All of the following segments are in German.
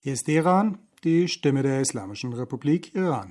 Hier ist Teheran, die Stimme der Islamischen Republik Iran.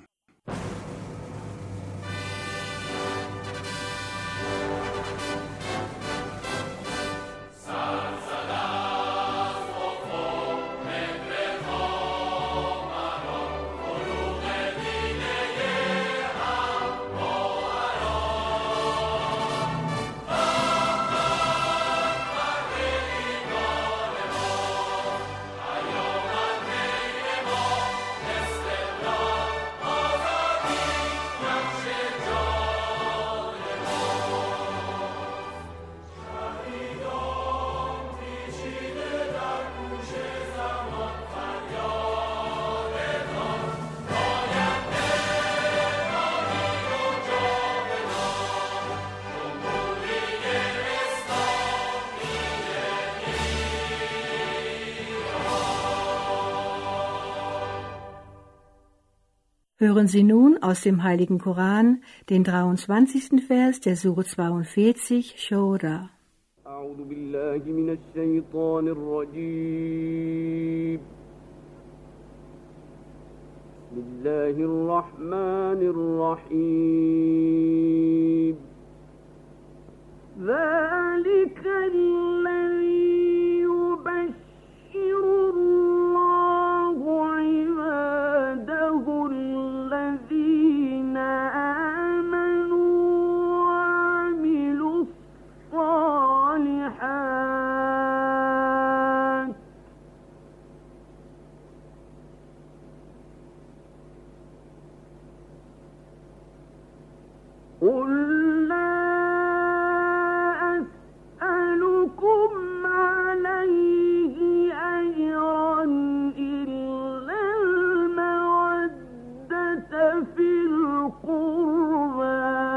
Hören Sie nun aus dem Heiligen Koran den 23. Vers der Sure 42, Shura. أعوذ بالله من الشيطان الرجيم بسم الله الرحمن الرحيم ذلك الذي يبشر الله عباده الذين آمنوا وعملوا الصالحات قل لا أسألكم عليه أجرا إلا المودة في القربى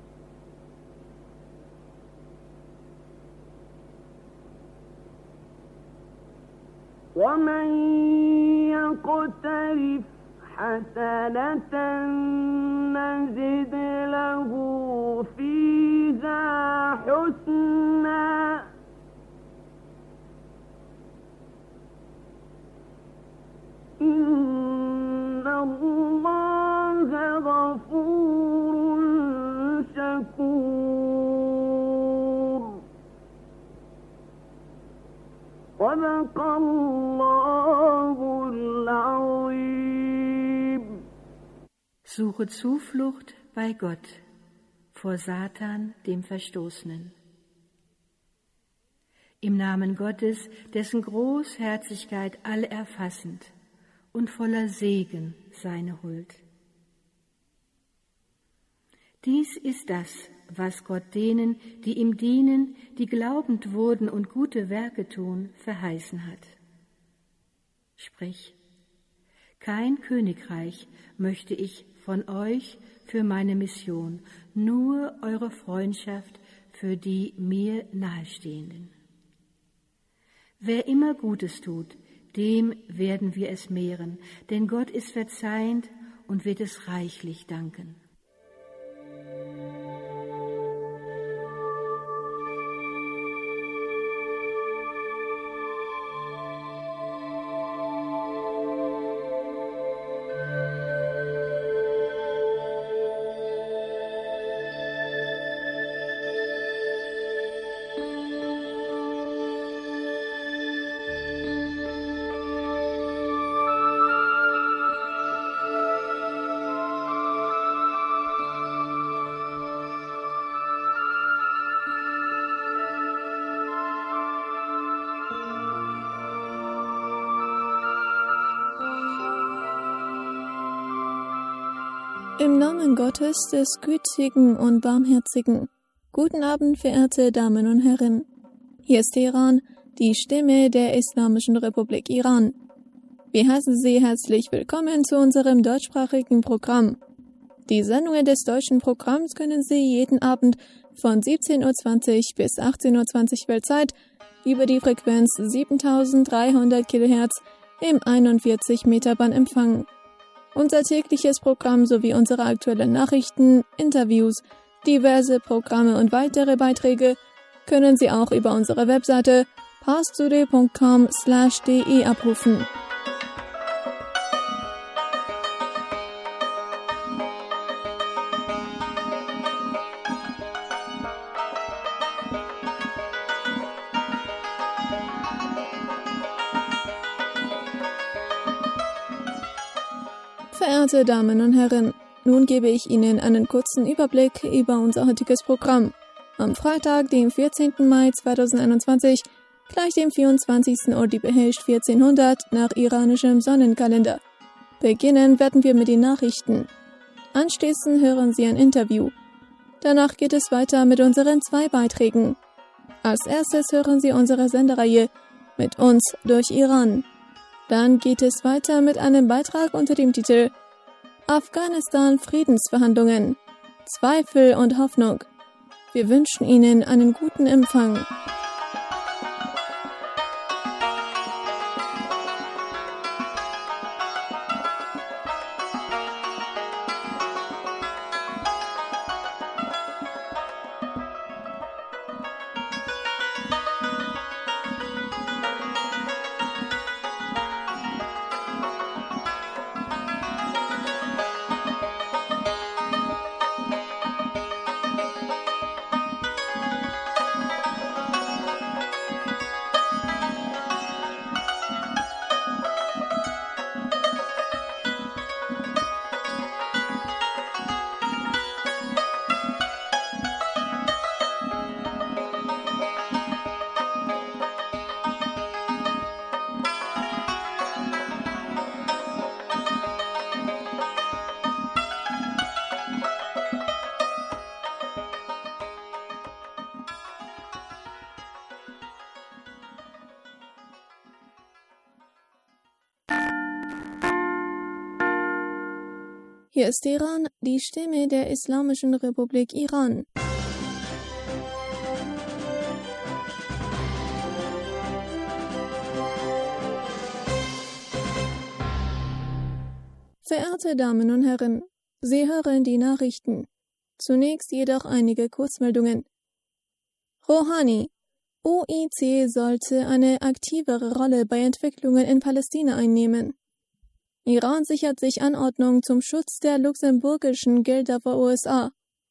ومن يقترف حسنة نزد له فيها حسنا إن الله غفور شكور صدق الله العظيم. Suche Zuflucht bei Gott vor Satan, dem Verstoßenen. Im Namen Gottes, dessen Großherzigkeit allerfassend und voller Segen seine Huld. Dies ist das, was Gott denen, die ihm dienen, die glaubend wurden und gute Werke tun, verheißen hat. Sprich, kein Königreich möchte ich von euch für meine Mission, nur eure Freundschaft für die mir Nahestehenden. Wer immer Gutes tut, dem werden wir es mehren, denn Gott ist verzeihend und wird es reichlich danken. Im Namen Gottes, des Gütigen und Barmherzigen. Guten Abend, verehrte Damen und Herren. Hier ist Teheran, die Stimme der Islamischen Republik Iran. Wir heißen Sie herzlich willkommen zu unserem deutschsprachigen Programm. Die Sendungen des deutschen Programms können Sie jeden Abend von 17.20 Uhr bis 18.20 Uhr Weltzeit über die Frequenz 7300 kHz im 41 Meter Band empfangen. Unser tägliches Programm sowie unsere aktuellen Nachrichten, Interviews, diverse Programme und weitere Beiträge können Sie auch über unsere Webseite parstoday.com/de abrufen. Verehrte Damen und Herren, nun gebe ich Ihnen einen kurzen Überblick über unser heutiges Programm. Am Freitag, dem 14. Mai 2021, gleich dem 24. Ordibehesht 1400 nach iranischem Sonnenkalender. Beginnen werden wir mit den Nachrichten. Anschließend hören Sie ein Interview. Danach geht es weiter mit unseren 2 Beiträgen. Als erstes hören Sie unsere Sendereihe Mit uns durch Iran. Dann geht es weiter mit einem Beitrag unter dem Titel Afghanistan Friedensverhandlungen, Zweifel und Hoffnung. Wir wünschen Ihnen einen guten Empfang. Hier ist Iran, die Stimme der Islamischen Republik Iran. Verehrte Damen und Herren, Sie hören die Nachrichten. Zunächst jedoch einige Kurzmeldungen. Rouhani: OIC sollte eine aktivere Rolle bei Entwicklungen in Palästina einnehmen. Iran sichert sich Anordnung zum Schutz der luxemburgischen Gelder vor USA.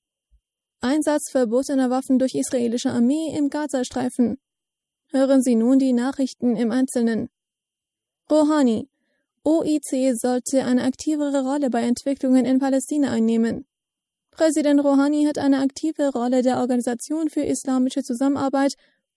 Einsatz verbotener Waffen durch israelische Armee im Gazastreifen. Hören Sie nun die Nachrichten im Einzelnen. Rouhani: OIC sollte eine aktivere Rolle bei Entwicklungen in Palästina einnehmen. Präsident Rouhani hat eine aktive Rolle der Organisation für islamische Zusammenarbeit,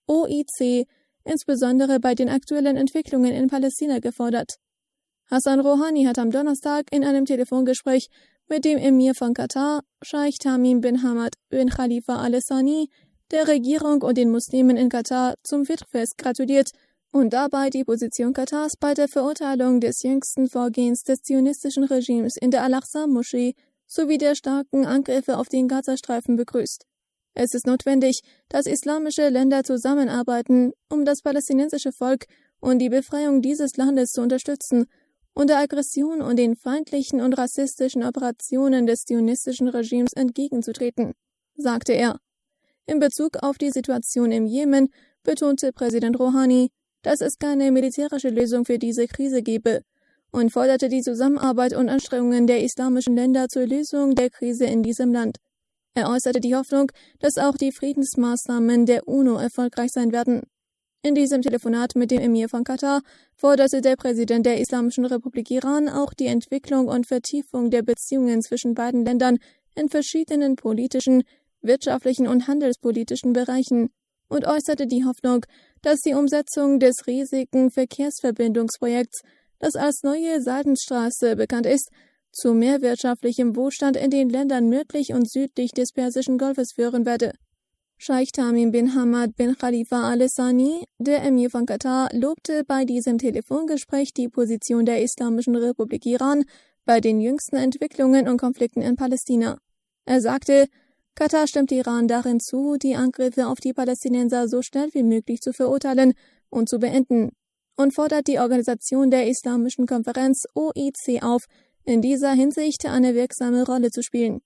OIC, insbesondere bei den aktuellen Entwicklungen in Palästina gefordert. Hassan Rouhani hat am Donnerstag in einem Telefongespräch mit dem Emir von Katar, Scheich Tamim bin Hamad bin Khalifa Al Thani, der Regierung und den Muslimen in Katar zum Fitr-Fest gratuliert und dabei die Position Katars bei der Verurteilung des jüngsten Vorgehens des zionistischen Regimes in der Al-Aqsa-Moschee sowie der starken Angriffe auf den Gazastreifen begrüßt. Es ist notwendig, dass islamische Länder zusammenarbeiten, um das palästinensische Volk und die Befreiung dieses Landes zu unterstützen und der Aggression und den feindlichen und rassistischen Operationen des zionistischen Regimes entgegenzutreten, sagte er. In Bezug auf die Situation im Jemen betonte Präsident Rouhani, dass es keine militärische Lösung für diese Krise gebe und forderte die Zusammenarbeit und Anstrengungen der islamischen Länder zur Lösung der Krise in diesem Land. Er äußerte die Hoffnung, dass auch die Friedensmaßnahmen der UNO erfolgreich sein werden. In diesem Telefonat mit dem Emir von Katar forderte der Präsident der Islamischen Republik Iran auch die Entwicklung und Vertiefung der Beziehungen zwischen beiden Ländern in verschiedenen politischen, wirtschaftlichen und handelspolitischen Bereichen und äußerte die Hoffnung, dass die Umsetzung des riesigen Verkehrsverbindungsprojekts, das als neue Seidenstraße bekannt ist, zu mehr wirtschaftlichem Wohlstand in den Ländern nördlich und südlich des Persischen Golfes führen werde. Scheich Tamim bin Hamad bin Khalifa Al Thani, der Emir von Katar, lobte bei diesem Telefongespräch die Position der Islamischen Republik Iran bei den jüngsten Entwicklungen und Konflikten in Palästina. Er sagte, Katar stimmt Iran darin zu, die Angriffe auf die Palästinenser so schnell wie möglich zu verurteilen und zu beenden und fordert die Organisation der Islamischen Konferenz OIC auf, in dieser Hinsicht eine wirksame Rolle zu spielen.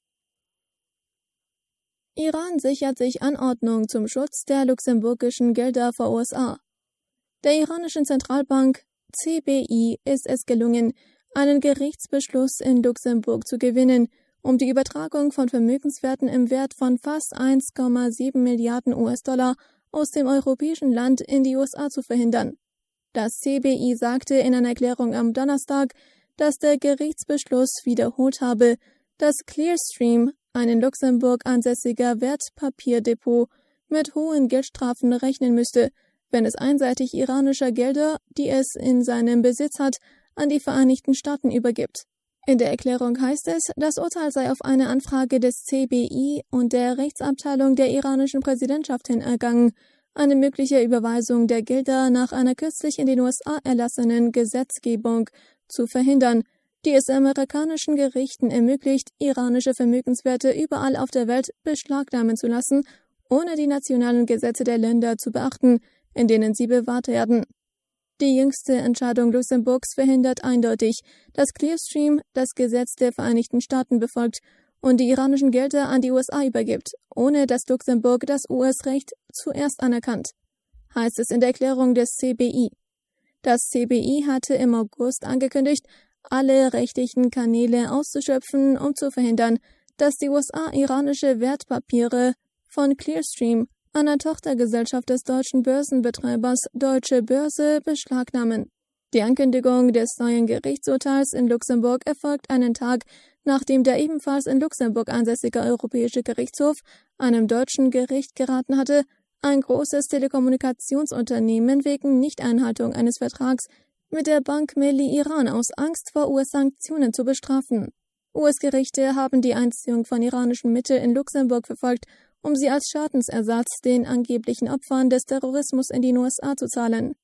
Iran sichert sich Anordnung zum Schutz der luxemburgischen Gelder vor USA. Der iranischen Zentralbank CBI ist es gelungen, einen Gerichtsbeschluss in Luxemburg zu gewinnen, um die Übertragung von Vermögenswerten im Wert von fast 1,7 Milliarden US-Dollar aus dem europäischen Land in die USA zu verhindern. Das CBI sagte in einer Erklärung am Donnerstag, dass der Gerichtsbeschluss wiederholt habe, dass Clearstream, ein in Luxemburg ansässiger Wertpapierdepot, mit hohen Geldstrafen rechnen müsste, wenn es einseitig iranischer Gelder, die es in seinem Besitz hat, an die Vereinigten Staaten übergibt. In der Erklärung heißt es, das Urteil sei auf eine Anfrage des CBI und der Rechtsabteilung der iranischen Präsidentschaft hin ergangen, eine mögliche Überweisung der Gelder nach einer kürzlich in den USA erlassenen Gesetzgebung zu verhindern, die es amerikanischen Gerichten ermöglicht, iranische Vermögenswerte überall auf der Welt beschlagnahmen zu lassen, ohne die nationalen Gesetze der Länder zu beachten, in denen sie bewahrt werden. Die jüngste Entscheidung Luxemburgs verhindert eindeutig, dass Clearstream das Gesetz der Vereinigten Staaten befolgt und die iranischen Gelder an die USA übergibt, ohne dass Luxemburg das US-Recht zuerst anerkannt, heißt es in der Erklärung des CBI. Das CBI hatte im August angekündigt, alle rechtlichen Kanäle auszuschöpfen, um zu verhindern, dass die USA iranische Wertpapiere von Clearstream, einer Tochtergesellschaft des deutschen Börsenbetreibers Deutsche Börse, beschlagnahmen. Die Ankündigung des neuen Gerichtsurteils in Luxemburg erfolgt einen Tag, nachdem der ebenfalls in Luxemburg ansässige Europäische Gerichtshof einem deutschen Gericht geraten hatte, ein großes Telekommunikationsunternehmen wegen Nichteinhaltung eines Vertrags mit der Bank Melli Iran aus Angst vor US-Sanktionen zu bestrafen. US-Gerichte haben die Einziehung von iranischen Mitteln in Luxemburg verfolgt, um sie als Schadensersatz den angeblichen Opfern des Terrorismus in den USA zu zahlen.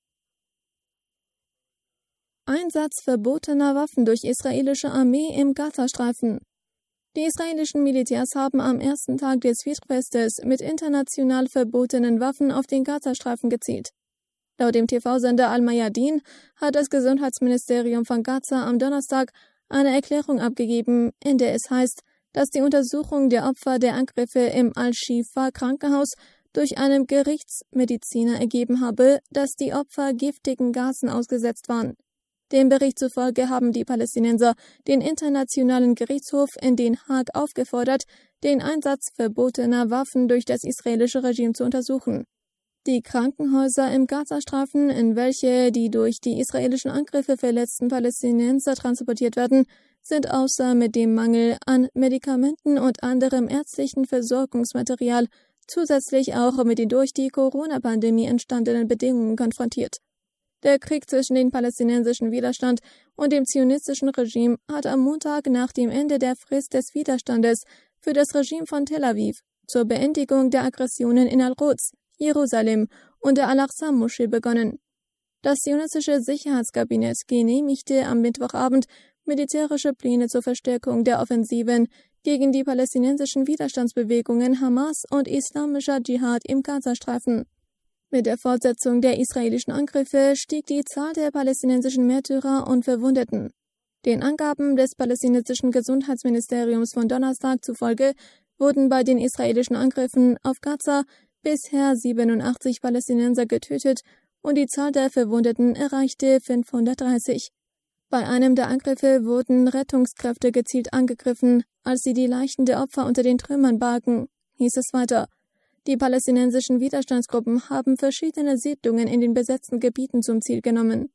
Einsatz verbotener Waffen durch israelische Armee im Gazastreifen. Die israelischen Militärs haben am ersten Tag des Festfestes mit international verbotenen Waffen auf den Gazastreifen gezielt. Laut dem TV-Sender Al-Mayadin hat das Gesundheitsministerium von Gaza am Donnerstag eine Erklärung abgegeben, in der es heißt, dass die Untersuchung der Opfer der Angriffe im Al-Shifa-Krankenhaus durch einen Gerichtsmediziner ergeben habe, dass die Opfer giftigen Gasen ausgesetzt waren. Dem Bericht zufolge haben die Palästinenser den Internationalen Gerichtshof in Den Haag aufgefordert, den Einsatz verbotener Waffen durch das israelische Regime zu untersuchen. Die Krankenhäuser im Gazastreifen, in welche die durch die israelischen Angriffe verletzten Palästinenser transportiert werden, sind außer mit dem Mangel an Medikamenten und anderem ärztlichen Versorgungsmaterial zusätzlich auch mit den durch die Corona-Pandemie entstandenen Bedingungen konfrontiert. Der Krieg zwischen dem palästinensischen Widerstand und dem zionistischen Regime hat am Montag nach dem Ende der Frist des Widerstandes für das Regime von Tel Aviv zur Beendigung der Aggressionen in Al-Quds, Jerusalem und der Al-Aqsa-Moschee begonnen. Das zionistische Sicherheitskabinett genehmigte am Mittwochabend militärische Pläne zur Verstärkung der Offensiven gegen die palästinensischen Widerstandsbewegungen Hamas und Islamischer Dschihad im Gazastreifen. Mit der Fortsetzung der israelischen Angriffe stieg die Zahl der palästinensischen Märtyrer und Verwundeten. Den Angaben des palästinensischen Gesundheitsministeriums von Donnerstag zufolge wurden bei den israelischen Angriffen auf Gaza bisher 87 Palästinenser getötet und die Zahl der Verwundeten erreichte 530. Bei einem der Angriffe wurden Rettungskräfte gezielt angegriffen, als sie die Leichen der Opfer unter den Trümmern bargen, hieß es weiter. Die palästinensischen Widerstandsgruppen haben verschiedene Siedlungen in den besetzten Gebieten zum Ziel genommen.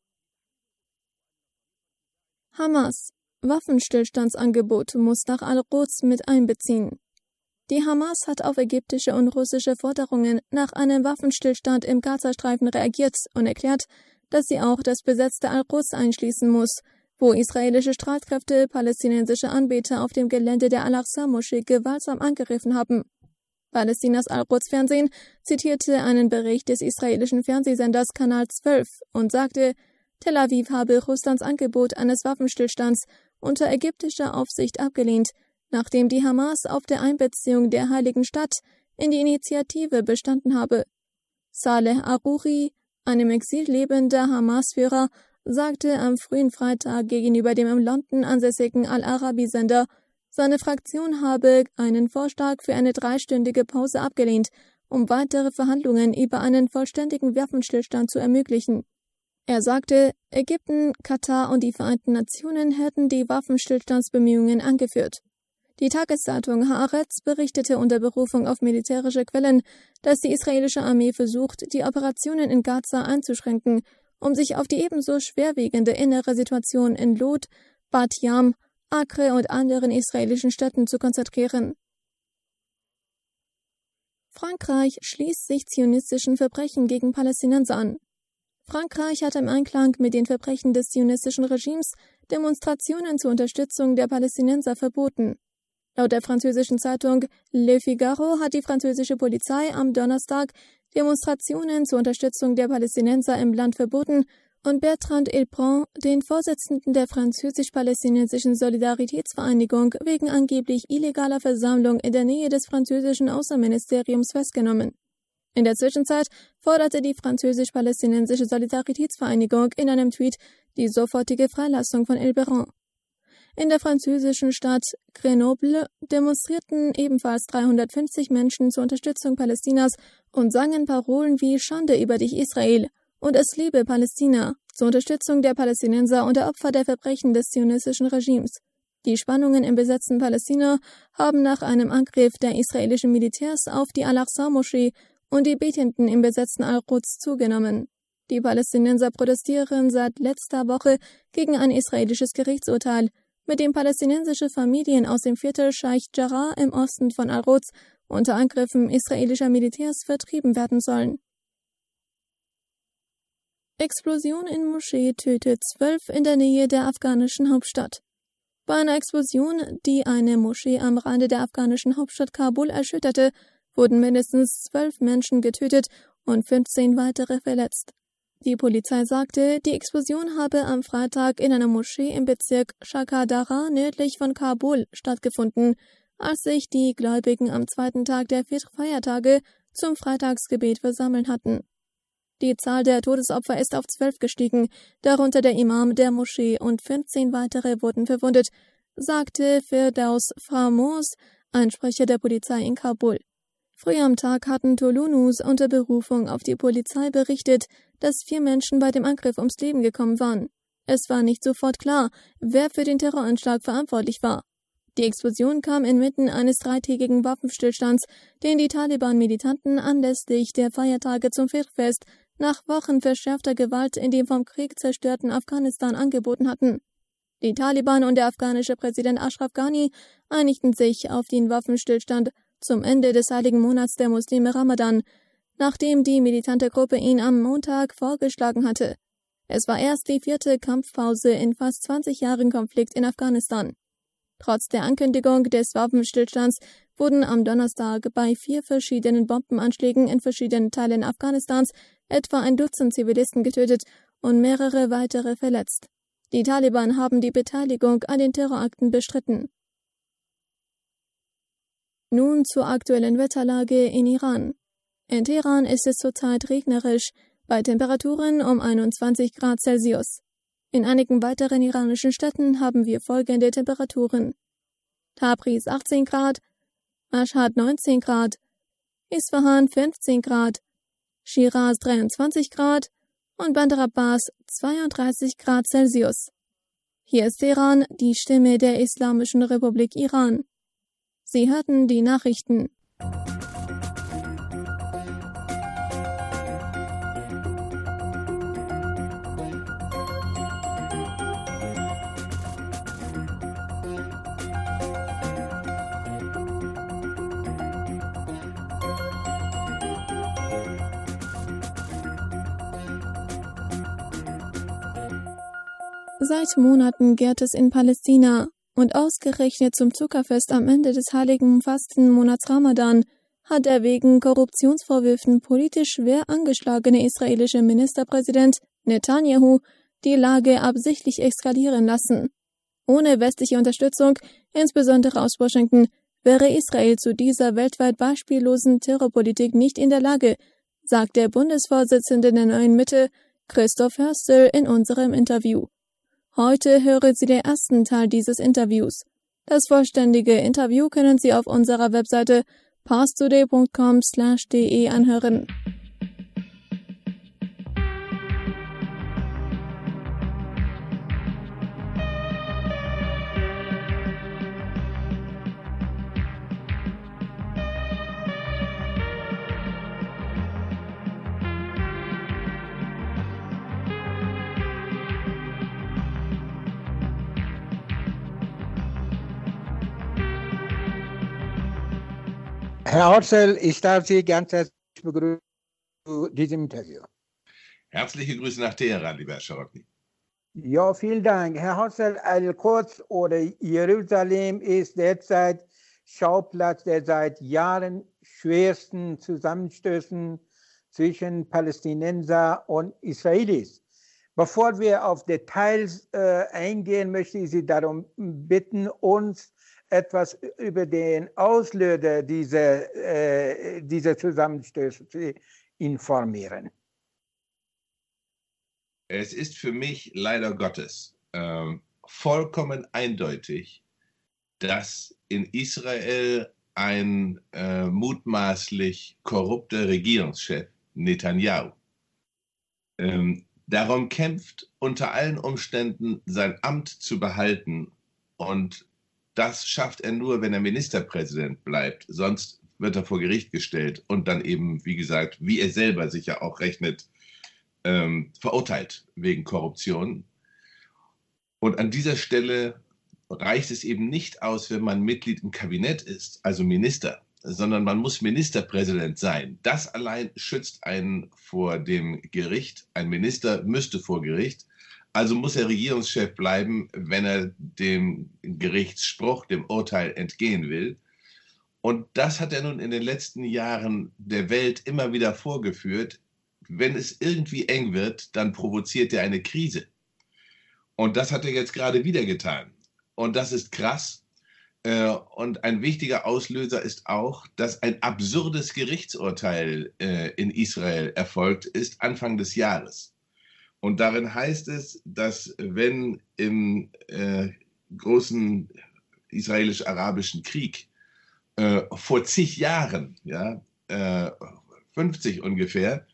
Hamas: Waffenstillstandsangebot muss nach Al-Quds mit einbeziehen. Die Hamas hat auf ägyptische und russische Forderungen nach einem Waffenstillstand im Gazastreifen reagiert und erklärt, dass sie auch das besetzte Al-Quds einschließen muss, wo israelische Streitkräfte palästinensische Anbeter auf dem Gelände der Al-Aqsa-Moschee gewaltsam angegriffen haben. Palästinas Al-Quds-Fernsehen zitierte einen Bericht des israelischen Fernsehsenders Kanal 12 und sagte, Tel Aviv habe Russlands Angebot eines Waffenstillstands unter ägyptischer Aufsicht abgelehnt, nachdem die Hamas auf der Einbeziehung der heiligen Stadt in die Initiative bestanden habe. Saleh Aruri, ein im Exil lebender Hamas-Führer, sagte am frühen Freitag gegenüber dem in London ansässigen Al-Arabi-Sender, seine Fraktion habe einen Vorschlag für eine 3-stündige Pause abgelehnt, um weitere Verhandlungen über einen vollständigen Waffenstillstand zu ermöglichen. Er sagte, Ägypten, Katar und die Vereinten Nationen hätten die Waffenstillstandsbemühungen angeführt. Die Tageszeitung Haaretz berichtete unter Berufung auf militärische Quellen, dass die israelische Armee versucht, die Operationen in Gaza einzuschränken, um sich auf die ebenso schwerwiegende innere Situation in Lod, Bat Yam, Acre und anderen israelischen Städten zu konzentrieren. Frankreich schließt sich zionistischen Verbrechen gegen Palästinenser an. Frankreich hat im Einklang mit den Verbrechen des zionistischen Regimes Demonstrationen zur Unterstützung der Palästinenser verboten. Laut der französischen Zeitung Le Figaro hat die französische Polizei am Donnerstag Demonstrationen zur Unterstützung der Palästinenser im Land verboten und Bertrand Hilprin, den Vorsitzenden der französisch-palästinensischen Solidaritätsvereinigung, wegen angeblich illegaler Versammlung in der Nähe des französischen Außenministeriums festgenommen. In der Zwischenzeit forderte die französisch-palästinensische Solidaritätsvereinigung in einem Tweet die sofortige Freilassung von Hilprin. In der französischen Stadt Grenoble demonstrierten ebenfalls 350 Menschen zur Unterstützung Palästinas und sangen Parolen wie »Schande über dich, Israel« und »Es lebe Palästina« zur Unterstützung der Palästinenser und der Opfer der Verbrechen des zionistischen Regimes. Die Spannungen im besetzten Palästina haben nach einem Angriff der israelischen Militärs auf die Al-Aqsa-Moschee und die Betenden im besetzten Al-Quds zugenommen. Die Palästinenser protestieren seit letzter Woche gegen ein israelisches Gerichtsurteil, mit dem palästinensische Familien aus dem Viertel Sheikh Jarrah im Osten von Al-Quds unter Angriffen israelischer Militärs vertrieben werden sollen. Explosion in Moschee tötet 12 in der Nähe der afghanischen Hauptstadt. Bei einer Explosion, die eine Moschee am Rande der afghanischen Hauptstadt Kabul erschütterte, wurden mindestens 12 Menschen getötet und 15 weitere verletzt. Die Polizei sagte, die Explosion habe am Freitag in einer Moschee im Bezirk Shakadara nördlich von Kabul stattgefunden, als sich die Gläubigen am zweiten Tag der 4 Feiertage zum Freitagsgebet versammelt hatten. Die Zahl der Todesopfer ist auf 12 gestiegen, darunter der Imam der Moschee, und 15 weitere wurden verwundet, sagte Firdaus Framos, ein Sprecher der Polizei in Kabul. Früh am Tag hatten Tolu News unter Berufung auf die Polizei berichtet, dass 4 Menschen bei dem Angriff ums Leben gekommen waren. Es war nicht sofort klar, wer für den Terroranschlag verantwortlich war. Die Explosion kam inmitten eines 3-tägigen Waffenstillstands, den die Taliban-Militanten anlässlich der Feiertage zum Fest nach Wochen verschärfter Gewalt in dem vom Krieg zerstörten Afghanistan angeboten hatten. Die Taliban und der afghanische Präsident Ashraf Ghani einigten sich auf den Waffenstillstand zum Ende des heiligen Monats der Muslime Ramadan, nachdem die militante Gruppe ihn am Montag vorgeschlagen hatte. Es war erst die 4. Kampfpause in fast 20 Jahren Konflikt in Afghanistan. Trotz der Ankündigung des Waffenstillstands wurden am Donnerstag bei 4 verschiedenen Bombenanschlägen in verschiedenen Teilen Afghanistans etwa ein Dutzend Zivilisten getötet und mehrere weitere verletzt. Die Taliban haben die Beteiligung an den Terrorakten bestritten. Nun zur aktuellen Wetterlage in Iran. In Teheran ist es zurzeit regnerisch, bei Temperaturen um 21 Grad Celsius. In einigen weiteren iranischen Städten haben wir folgende Temperaturen: Tabriz 18 Grad, Mashhad 19 Grad, Isfahan 15 Grad, Shiraz 23 Grad und Bandar Abbas 32 Grad Celsius. Hier ist Teheran, die Stimme der Islamischen Republik Iran. Sie hörten die Nachrichten. Seit Monaten gärt es in Palästina, und ausgerechnet zum Zuckerfest am Ende des heiligen Fastenmonats Ramadan hat der wegen Korruptionsvorwürfen politisch schwer angeschlagene israelische Ministerpräsident Netanyahu die Lage absichtlich eskalieren lassen. Ohne westliche Unterstützung, insbesondere aus Washington, wäre Israel zu dieser weltweit beispiellosen Terrorpolitik nicht in der Lage, sagt der Bundesvorsitzende der Neuen Mitte, Christoph Hörstel, in unserem Interview. Heute hören Sie den ersten Teil dieses Interviews. Das vollständige Interview können Sie auf unserer Webseite parstoday.com/de anhören. Herr Hotzel, ich darf Sie ganz herzlich begrüßen zu diesem Interview. Herzliche Grüße nach Teheran, lieber Herr Scharokny. Ja, vielen Dank. Herr Hotzel, Al-Quds oder Jerusalem ist derzeit Schauplatz der seit Jahren schwersten Zusammenstößen zwischen Palästinenser und Israelis. Bevor wir auf Details eingehen, möchte ich Sie darum bitten, uns etwas über den Auslöser dieser Zusammenstöße zu informieren. Es ist für mich leider Gottes vollkommen eindeutig, dass in Israel ein mutmaßlich korrupter Regierungschef, Netanyahu, darum kämpft, unter allen Umständen sein Amt zu behalten. Und das schafft er nur, wenn er Ministerpräsident bleibt. Sonst wird er vor Gericht gestellt und dann eben, wie gesagt, wie er selber sich ja auch rechnet, verurteilt wegen Korruption. Und an dieser Stelle reicht es eben nicht aus, wenn man Mitglied im Kabinett ist, also Minister, sondern man muss Ministerpräsident sein. Das allein schützt einen vor dem Gericht. Ein Minister müsste vor Gericht. Also muss er Regierungschef bleiben, wenn er dem Gerichtsspruch, dem Urteil entgehen will. Und das hat er nun in den letzten Jahren der Welt immer wieder vorgeführt. Wenn es irgendwie eng wird, dann provoziert er eine Krise. Und das hat er jetzt gerade wieder getan. Und das ist krass. Und ein wichtiger Auslöser ist auch, dass ein absurdes Gerichtsurteil in Israel erfolgt ist Anfang des Jahres. Und darin heißt es, dass wenn im großen israelisch-arabischen Krieg vor zig Jahren, 50 ungefähr,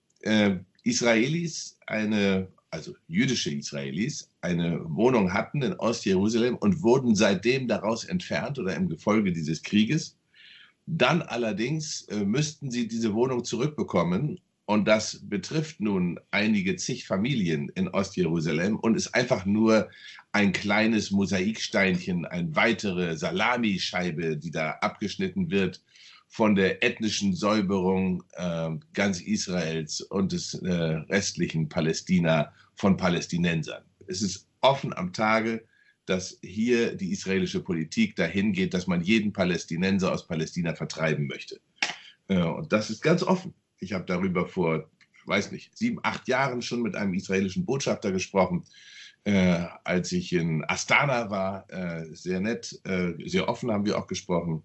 Israelis, also jüdische Israelis, eine Wohnung hatten in Ostjerusalem und wurden seitdem daraus entfernt oder im Gefolge dieses Krieges. Dann allerdings müssten sie diese Wohnung zurückbekommen und das betrifft nun einige zig Familien in Ostjerusalem und ist einfach nur ein kleines Mosaiksteinchen, eine weitere Salamischeibe, die da abgeschnitten wird von der ethnischen Säuberung ganz Israels und des restlichen Palästina von Palästinensern. Es ist offen am Tage, dass hier die israelische Politik dahin geht, dass man jeden Palästinenser aus Palästina vertreiben möchte. Und das ist ganz offen. Ich habe darüber vor, 7, 8 Jahren schon mit einem israelischen Botschafter gesprochen, als ich in Astana war. Sehr nett, sehr offen haben wir auch gesprochen.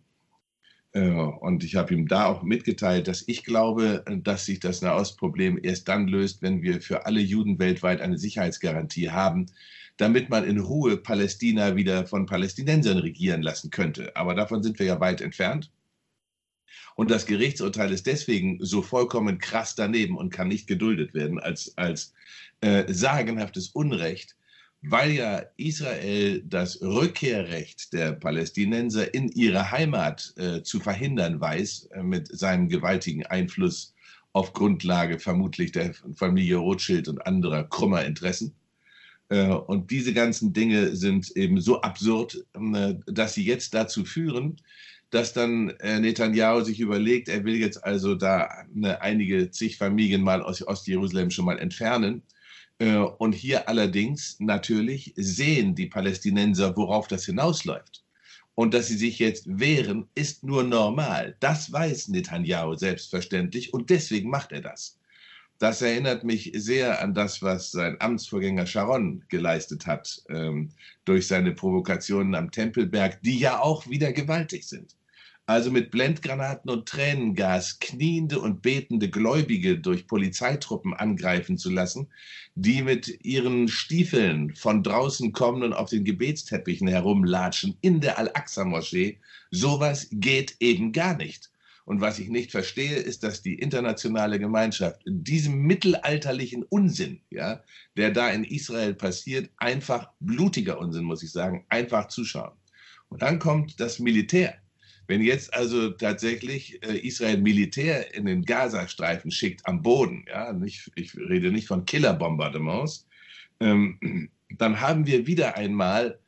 Und ich habe ihm da auch mitgeteilt, dass ich glaube, dass sich das Nahostproblem erst dann löst, wenn wir für alle Juden weltweit eine Sicherheitsgarantie haben, damit man in Ruhe Palästina wieder von Palästinensern regieren lassen könnte. Aber davon sind wir ja weit entfernt. Und das Gerichtsurteil ist deswegen so vollkommen krass daneben und kann nicht geduldet werden als sagenhaftes Unrecht, weil ja Israel das Rückkehrrecht der Palästinenser in ihre Heimat zu verhindern weiß, mit seinem gewaltigen Einfluss auf Grundlage vermutlich der Familie Rothschild und anderer krummer Interessen. Und diese ganzen Dinge sind eben so absurd, dass sie jetzt dazu führen, dass dann Netanyahu sich überlegt, er will jetzt also da einige zig Familien mal aus Ostjerusalem schon mal entfernen. Und hier allerdings natürlich sehen die Palästinenser, worauf das hinausläuft. Und dass sie sich jetzt wehren, ist nur normal. Das weiß Netanyahu selbstverständlich und deswegen macht er das. Das erinnert mich sehr an das, was sein Amtsvorgänger Sharon geleistet hat durch seine Provokationen am Tempelberg, die ja auch wieder gewaltig sind. Also mit Blendgranaten und Tränengas kniende und betende Gläubige durch Polizeitruppen angreifen zu lassen, die mit ihren Stiefeln von draußen kommen und auf den Gebetsteppichen herumlatschen in der Al-Aqsa-Moschee, sowas geht eben gar nicht. Und was ich nicht verstehe, ist, dass die internationale Gemeinschaft in diesem mittelalterlichen Unsinn, der da in Israel passiert, einfach blutiger Unsinn, muss ich sagen, einfach zuschauen. Und dann kommt das Militär. Wenn jetzt also tatsächlich Israel Militär in den Gazastreifen schickt am Boden, ich rede nicht von Killerbombardements, dann haben wir wieder einmal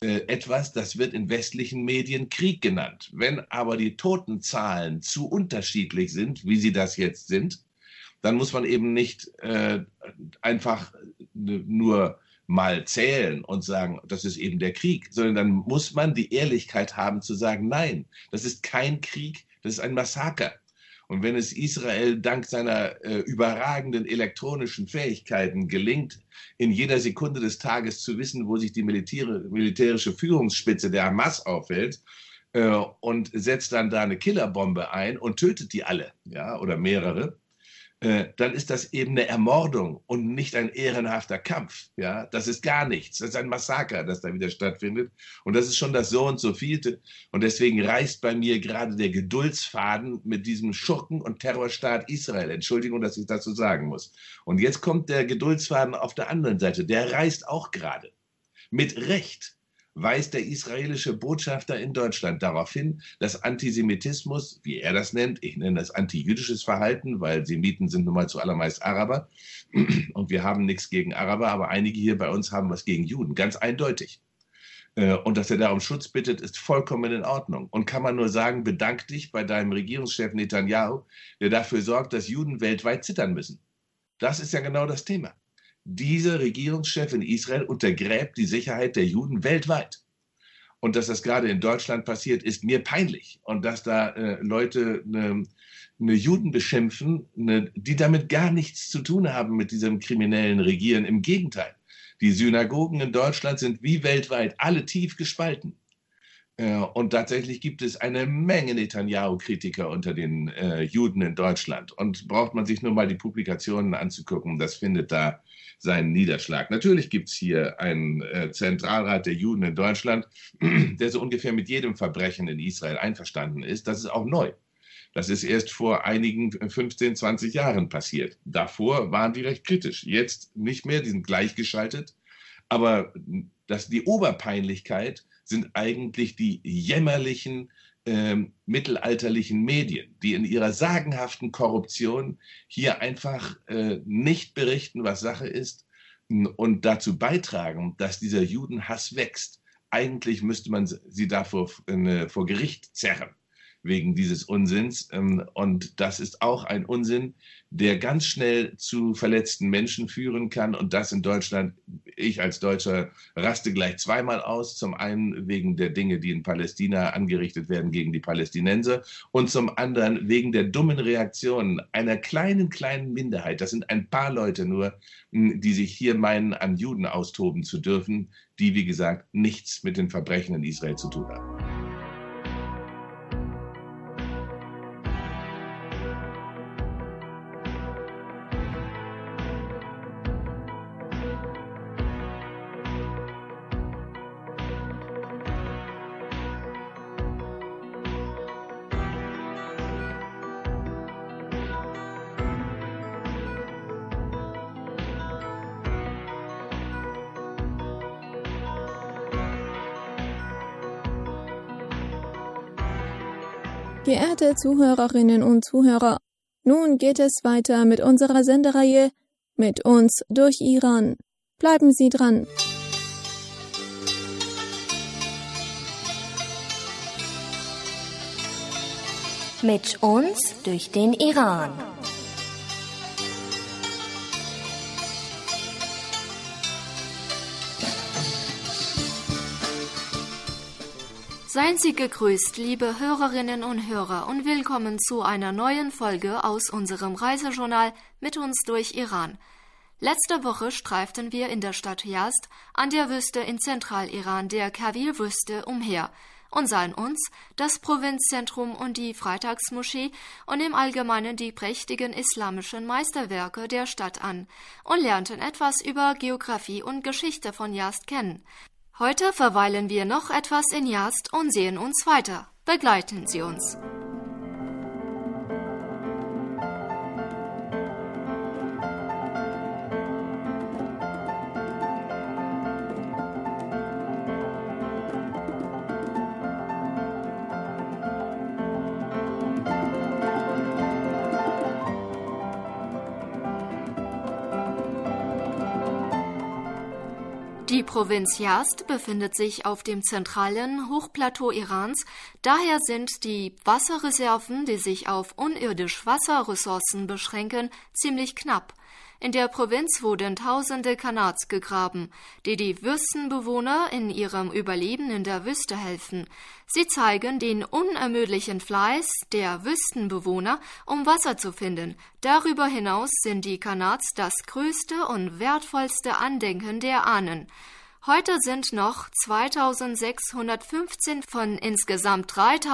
etwas, das wird in westlichen Medien Krieg genannt. Wenn aber die Totenzahlen zu unterschiedlich sind, wie sie das jetzt sind, dann muss man eben nicht einfach nur mal zählen und sagen, das ist eben der Krieg, sondern dann muss man die Ehrlichkeit haben zu sagen, nein, das ist kein Krieg, das ist ein Massaker. Und wenn es Israel dank seiner überragenden elektronischen Fähigkeiten gelingt, in jeder Sekunde des Tages zu wissen, wo sich die militärische Führungsspitze der Hamas aufhält, und setzt dann da eine Killerbombe ein und tötet die alle, ja, oder mehrere, dann ist das eben eine Ermordung und nicht ein ehrenhafter Kampf. Ja? Das ist gar nichts. Das ist ein Massaker, das da wieder stattfindet. Und das ist schon das so und so vielte. Und deswegen reißt bei mir gerade der Geduldsfaden mit diesem Schurken- und Terrorstaat Israel. Entschuldigung, dass ich das so sagen muss. Und jetzt kommt der Geduldsfaden auf der anderen Seite. Der reißt auch gerade. Mit Recht weist der israelische Botschafter in Deutschland darauf hin, dass Antisemitismus, wie er das nennt, ich nenne das antijüdisches Verhalten, weil Semiten sind nun mal zuallermeist Araber und wir haben nichts gegen Araber, aber einige hier bei uns haben was gegen Juden, ganz eindeutig. Und dass er darum Schutz bittet, ist vollkommen in Ordnung. Und kann man nur sagen, bedank dich bei deinem Regierungschef Netanyahu, der dafür sorgt, dass Juden weltweit zittern müssen. Das ist ja genau das Thema. Dieser Regierungschef in Israel untergräbt die Sicherheit der Juden weltweit. Und dass das gerade in Deutschland passiert, ist mir peinlich. Und dass da Leute eine Juden beschimpfen, die damit gar nichts zu tun haben mit diesem kriminellen Regieren. Im Gegenteil, die Synagogen in Deutschland sind wie weltweit alle tief gespalten. Und tatsächlich gibt es eine Menge Netanyahu-Kritiker unter den Juden in Deutschland. Und braucht man sich nur mal die Publikationen anzugucken, das findet da seinen Niederschlag. Natürlich gibt es hier einen Zentralrat der Juden in Deutschland, der so ungefähr mit jedem Verbrechen in Israel einverstanden ist. Das ist auch neu. Das ist erst vor einigen 15, 20 Jahren passiert. Davor waren die recht kritisch. Jetzt nicht mehr, die sind gleichgeschaltet. Aber die Oberpeinlichkeit sind eigentlich die jämmerlichen mittelalterlichen Medien, die in ihrer sagenhaften Korruption hier einfach nicht berichten, was Sache ist und dazu beitragen, dass dieser Judenhass wächst. Eigentlich müsste man sie davor vor Gericht zerren wegen dieses Unsinns. Und das ist auch ein Unsinn, der ganz schnell zu verletzten Menschen führen kann. Und das in Deutschland, ich als Deutscher raste gleich zweimal aus. Zum einen wegen der Dinge, die in Palästina angerichtet werden gegen die Palästinenser. Und zum anderen wegen der dummen Reaktionen einer kleinen Minderheit. Das sind ein paar Leute nur, die sich hier meinen, an Juden austoben zu dürfen, die, wie gesagt, nichts mit den Verbrechen in Israel zu tun haben. Geehrte Zuhörerinnen und Zuhörer, nun geht es weiter mit unserer Sendereihe Mit uns durch Iran. Bleiben Sie dran. Mit uns durch den Iran. Seien Sie gegrüßt, liebe Hörerinnen und Hörer, und willkommen zu einer neuen Folge aus unserem Reisejournal Mit uns durch Iran. Letzte Woche streiften wir in der Stadt Yazd an der Wüste in Zentraliran, der Kavir-Wüste, umher und sahen uns das Provinzzentrum und die Freitagsmoschee und im Allgemeinen die prächtigen islamischen Meisterwerke der Stadt an und lernten etwas über Geografie und Geschichte von Yazd kennen. Heute verweilen wir noch etwas in Yazd und sehen uns weiter. Begleiten Sie uns. Die Provinz Yazd befindet sich auf dem zentralen Hochplateau Irans, daher sind die Wasserreserven, die sich auf unirdisch Wasserressourcen beschränken, ziemlich knapp. In der Provinz wurden tausende Kanats gegraben, die die Wüstenbewohner in ihrem Überleben in der Wüste helfen. Sie zeigen den unermüdlichen Fleiß der Wüstenbewohner, um Wasser zu finden. Darüber hinaus sind die Kanats das größte und wertvollste Andenken der Ahnen. Heute sind noch 2615 von insgesamt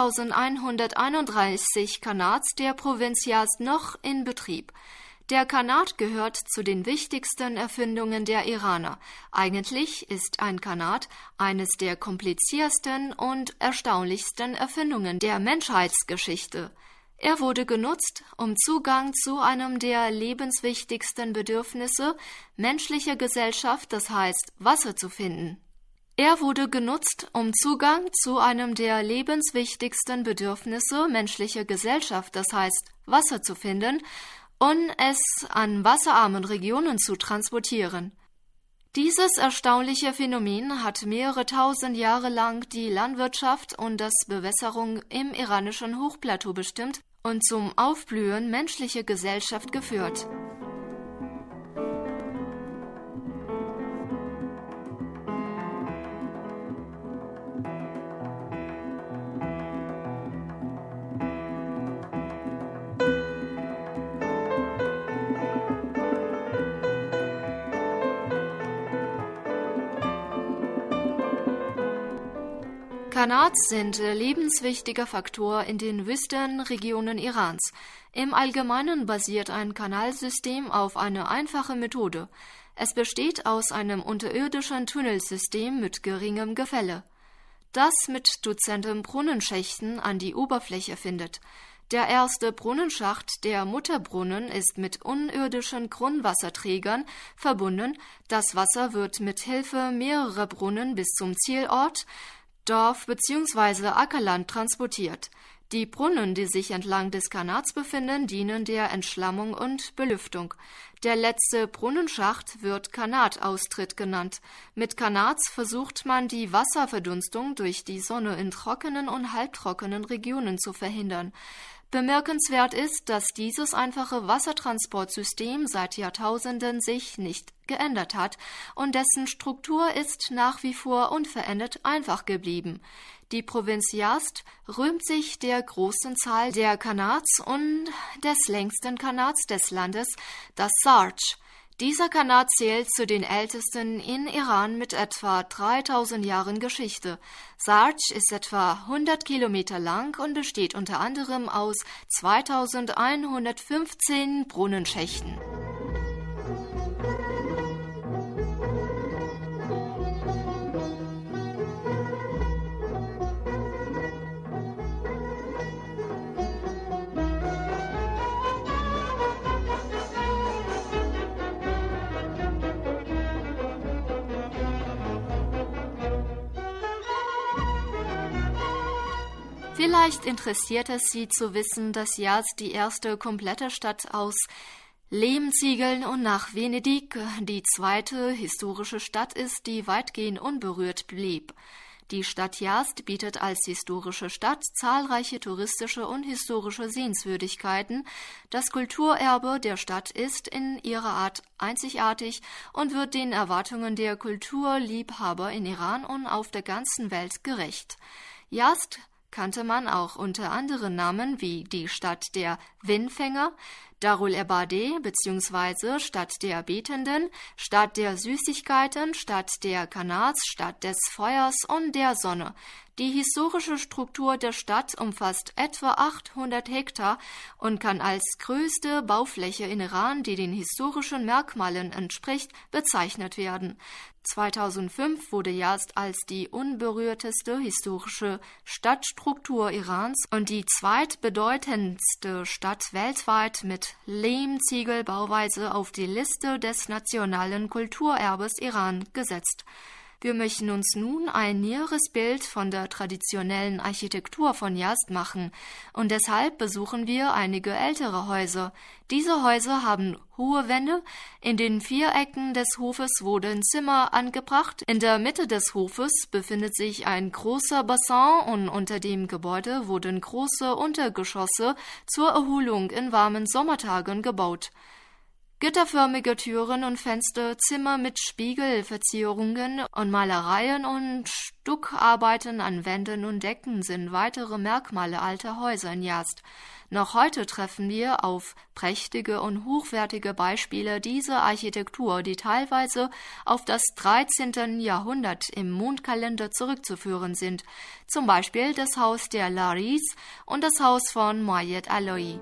3131 Kanats der Provinz Yazd noch in Betrieb. Der Kanat gehört zu den wichtigsten Erfindungen der Iraner. Eigentlich ist ein Kanat eines der kompliziertesten und erstaunlichsten Erfindungen der Menschheitsgeschichte. Er wurde genutzt, um Zugang zu einem der lebenswichtigsten Bedürfnisse menschlicher Gesellschaft, das heißt Wasser, zu finden. Er wurde genutzt, um Zugang zu einem der lebenswichtigsten Bedürfnisse menschlicher Gesellschaft, das heißt Wasser, zu finden, und es an wasserarmen Regionen zu transportieren. Dieses erstaunliche Phänomen hat mehrere tausend Jahre lang die Landwirtschaft und das Bewässerung im iranischen Hochplateau bestimmt und zum Aufblühen menschlicher Gesellschaft geführt. Kanats sind lebenswichtiger Faktor in den Wüstenregionen Irans. Im Allgemeinen basiert ein Kanalsystem auf einer einfachen Methode. Es besteht aus einem unterirdischen Tunnelsystem mit geringem Gefälle, das mit Dutzenden Brunnenschächten an die Oberfläche findet. Der erste Brunnenschacht, der Mutterbrunnen, ist mit unirdischen Grundwasserträgern verbunden. Das Wasser wird mit Hilfe mehrerer Brunnen bis zum Zielort, Dorf bzw. Ackerland transportiert. Die Brunnen, die sich entlang des Kanats befinden, dienen der Entschlammung und Belüftung. Der letzte Brunnenschacht wird Kanataustritt genannt. Mit Kanats versucht man, die Wasserverdunstung durch die Sonne in trockenen und halbtrockenen Regionen zu verhindern. Bemerkenswert ist, dass dieses einfache Wassertransportsystem seit Jahrtausenden sich nicht geändert hat und dessen Struktur ist nach wie vor unverändert einfach geblieben. Die Provinz Yazd rühmt sich der großen Zahl der Kanats und des längsten Kanats des Landes, das Sarj. Dieser Kanat zählt zu den ältesten in Iran mit etwa 3000 Jahren Geschichte. Sarj ist etwa 100 Kilometer lang und besteht unter anderem aus 2115 Brunnenschächten. Vielleicht interessiert es Sie zu wissen, dass Yazd die erste komplette Stadt aus Lehmziegeln und nach Venedig die zweite historische Stadt ist, die weitgehend unberührt blieb. Die Stadt Yazd bietet als historische Stadt zahlreiche touristische und historische Sehenswürdigkeiten. Das Kulturerbe der Stadt ist in ihrer Art einzigartig und wird den Erwartungen der Kulturliebhaber in Iran und auf der ganzen Welt gerecht. Yazd kannte man auch unter anderen Namen wie die Stadt der Windfänger, Darul Ebadeh bzw. Stadt der Betenden, Stadt der Süßigkeiten, Stadt der Kanats, Stadt des Feuers und der Sonne. Die historische Struktur der Stadt umfasst etwa 800 Hektar und kann als größte Baufläche in Iran, die den historischen Merkmalen entspricht, bezeichnet werden. 2005 wurde Yazd als die unberührteste historische Stadtstruktur Irans und die zweitbedeutendste Stadt weltweit mit Lehmziegelbauweise auf die Liste des nationalen Kulturerbes Iran gesetzt. Wir möchten uns nun ein näheres Bild von der traditionellen Architektur von Yazd machen und deshalb besuchen wir einige ältere Häuser. Diese Häuser haben hohe Wände, in den 4 Ecken des Hofes wurden Zimmer angebracht. In der Mitte des Hofes befindet sich ein großer Bassin und unter dem Gebäude wurden große Untergeschosse zur Erholung in warmen Sommertagen gebaut. Gitterförmige Türen und Fenster, Zimmer mit Spiegelverzierungen und Malereien und Stuckarbeiten an Wänden und Decken sind weitere Merkmale alter Häuser in Yazd. Noch heute treffen wir auf prächtige und hochwertige Beispiele dieser Architektur, die teilweise auf das 13. Jahrhundert im Mondkalender zurückzuführen sind. Zum Beispiel das Haus der Laris und das Haus von Moayed Aloi.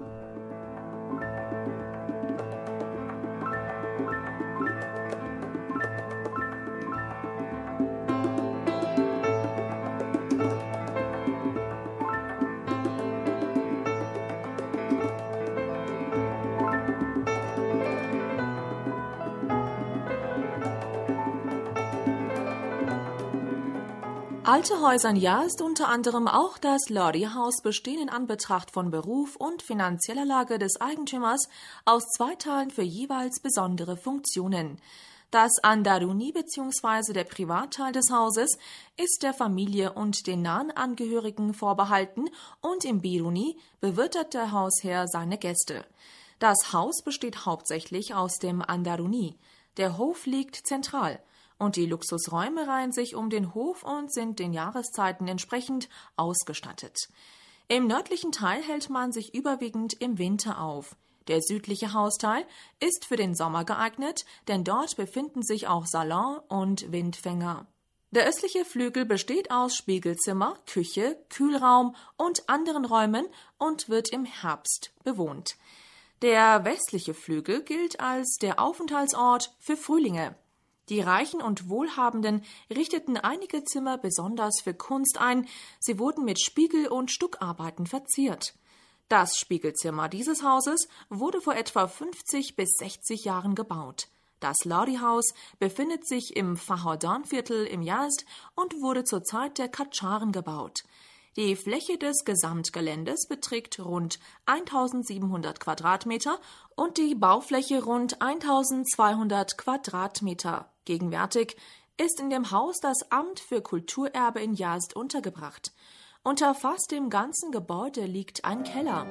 Alte Häuser in Yazd, unter anderem auch das Lori-Haus, bestehen in Anbetracht von Beruf und finanzieller Lage des Eigentümers aus 2 Teilen für jeweils besondere Funktionen. Das Andaruni bzw. der Privatteil des Hauses ist der Familie und den nahen Angehörigen vorbehalten und im Biruni bewirtet der Hausherr seine Gäste. Das Haus besteht hauptsächlich aus dem Andaruni. Der Hof liegt zentral. Und die Luxusräume reihen sich um den Hof und sind den Jahreszeiten entsprechend ausgestattet. Im nördlichen Teil hält man sich überwiegend im Winter auf. Der südliche Hausteil ist für den Sommer geeignet, denn dort befinden sich auch Salon und Windfänger. Der östliche Flügel besteht aus Spiegelzimmer, Küche, Kühlraum und anderen Räumen und wird im Herbst bewohnt. Der westliche Flügel gilt als der Aufenthaltsort für Frühlinge. Die Reichen und Wohlhabenden richteten einige Zimmer besonders für Kunst ein. Sie wurden mit Spiegel- und Stuckarbeiten verziert. Das Spiegelzimmer dieses Hauses wurde vor etwa 50 bis 60 Jahren gebaut. Das Lori-Haus befindet sich im Fahordan-Viertel im Yazd und wurde zur Zeit der Kadscharen gebaut. Die Fläche des Gesamtgeländes beträgt rund 1700 Quadratmeter und die Baufläche rund 1200 Quadratmeter. Gegenwärtig ist in dem Haus das Amt für Kulturerbe in Yazd untergebracht. Unter fast dem ganzen Gebäude liegt ein Keller.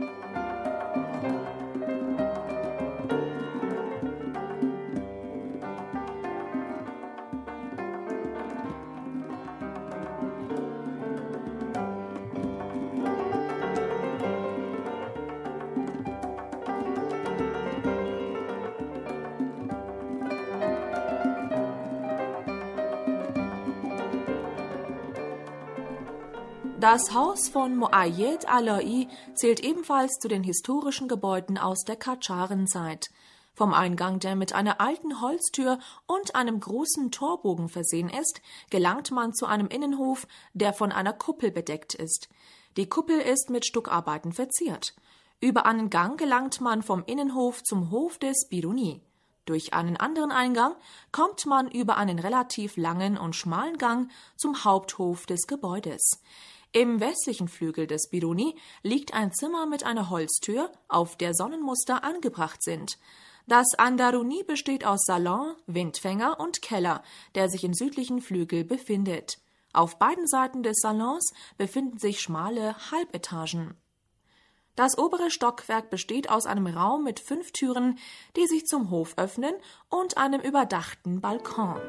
Das Haus von Moayed Aloi zählt ebenfalls zu den historischen Gebäuden aus der Kadscharenzeit. Vom Eingang, der mit einer alten Holztür und einem großen Torbogen versehen ist, gelangt man zu einem Innenhof, der von einer Kuppel bedeckt ist. Die Kuppel ist mit Stuckarbeiten verziert. Über einen Gang gelangt man vom Innenhof zum Hof des Biruni. Durch einen anderen Eingang kommt man über einen relativ langen und schmalen Gang zum Haupthof des Gebäudes. Im westlichen Flügel des Biruni liegt ein Zimmer mit einer Holztür, auf der Sonnenmuster angebracht sind. Das Andaruni besteht aus Salon, Windfänger und Keller, der sich im südlichen Flügel befindet. Auf beiden Seiten des Salons befinden sich schmale Halbetagen. Das obere Stockwerk besteht aus einem Raum mit 5 Türen, die sich zum Hof öffnen, und einem überdachten Balkon.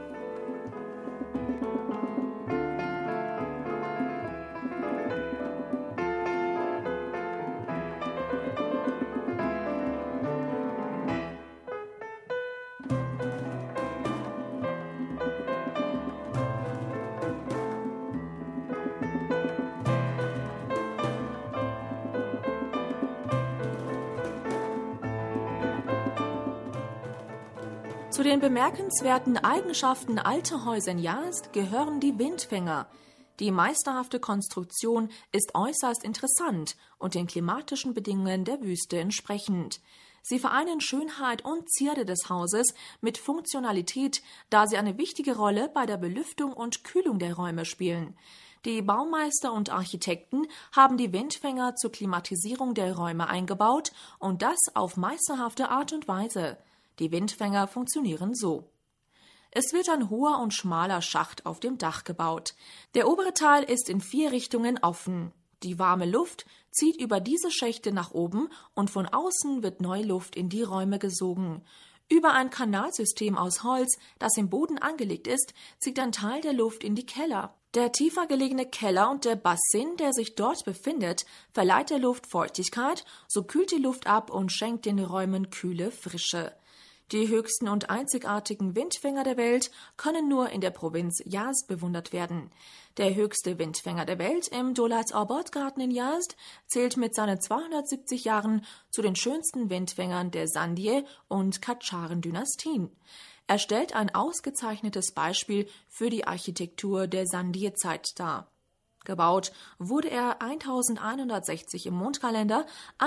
Zu den bemerkenswerten Eigenschaften alter Häuser in Yazd gehören die Windfänger. Die meisterhafte Konstruktion ist äußerst interessant und den klimatischen Bedingungen der Wüste entsprechend. Sie vereinen Schönheit und Zierde des Hauses mit Funktionalität, da sie eine wichtige Rolle bei der Belüftung und Kühlung der Räume spielen. Die Baumeister und Architekten haben die Windfänger zur Klimatisierung der Räume eingebaut und das auf meisterhafte Art und Weise. Die Windfänger funktionieren so. Es wird ein hoher und schmaler Schacht auf dem Dach gebaut. Der obere Teil ist in 4 Richtungen offen. Die warme Luft zieht über diese Schächte nach oben und von außen wird neue Luft in die Räume gesogen. Über ein Kanalsystem aus Holz, das im Boden angelegt ist, zieht ein Teil der Luft in die Keller. Der tiefer gelegene Keller und der Bassin, der sich dort befindet, verleiht der Luft Feuchtigkeit, so kühlt die Luft ab und schenkt den Räumen kühle Frische. Die höchsten und einzigartigen Windfänger der Welt können nur in der Provinz Yazd bewundert werden. Der höchste Windfänger der Welt im Dowlats-Obod-Garten in Yazd zählt mit seinen 270 Jahren zu den schönsten Windfängern der Sandhye- und Kadscharen-Dynastien. Er stellt ein ausgezeichnetes Beispiel für die Architektur der Sandhye-Zeit dar. Gebaut wurde er 1160 im Mondkalender,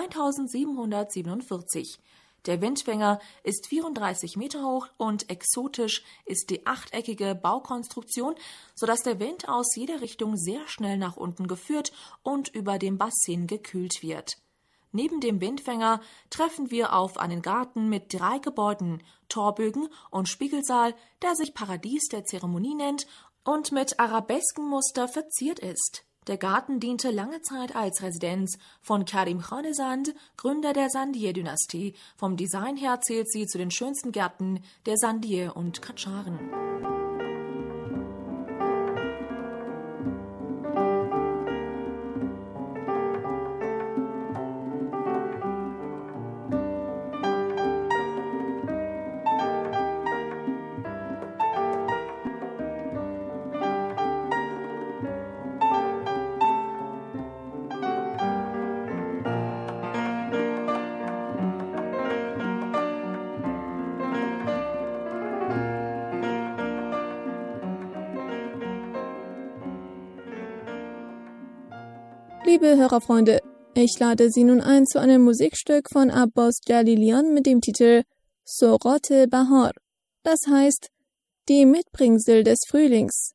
1747. Der Windfänger ist 34 Meter hoch und exotisch ist die achteckige Baukonstruktion, sodass der Wind aus jeder Richtung sehr schnell nach unten geführt und über dem Bassin gekühlt wird. Neben dem Windfänger treffen wir auf einen Garten mit 3 Gebäuden, Torbögen und Spiegelsaal, der sich Paradies der Zeremonie nennt und mit Arabeskenmuster verziert ist. Der Garten diente lange Zeit als Residenz von Karim Khanezand, Gründer der Sandhye-Dynastie. Vom Design her zählt sie zu den schönsten Gärten der Sandhye und Kadscharen. Liebe Hörerfreunde, ich lade Sie nun ein zu einem Musikstück von Abbas Jalilian mit dem Titel Sorat-e Bahar, das heißt die Mitbringsel des Frühlings.